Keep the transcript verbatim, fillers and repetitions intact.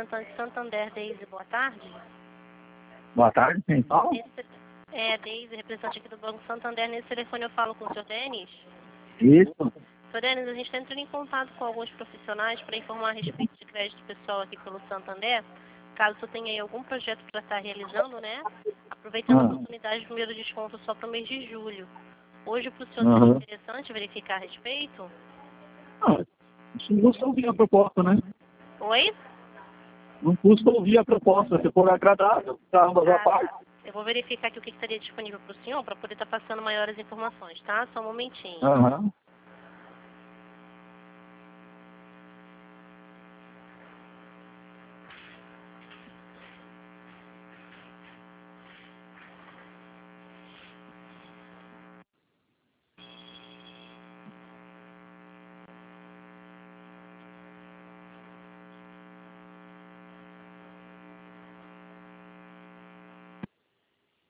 representante Santander, Deise, boa tarde. Boa tarde, quem fala? Esse, é, Deise, representante aqui do Banco Santander. Nesse telefone eu falo com o senhor Denis. Isso. senhor Denis, a gente está entrando em contato com alguns profissionais para informar a respeito de crédito pessoal aqui pelo Santander. Caso você tenha aí algum projeto para estar realizando, né? Aproveitando Ah. a oportunidade do primeiro desconto só para o mês de julho. Hoje, para o senhor, Aham. seria interessante verificar a respeito? Ah, isso não custa ouvir a proposta, né? Oi? Não custa ouvir a proposta. Se for agradável, tá ambas Ah, a parte. tá. Eu vou verificar aqui o que estaria disponível para o senhor para poder estar passando maiores informações, tá? Só um momentinho. Aham.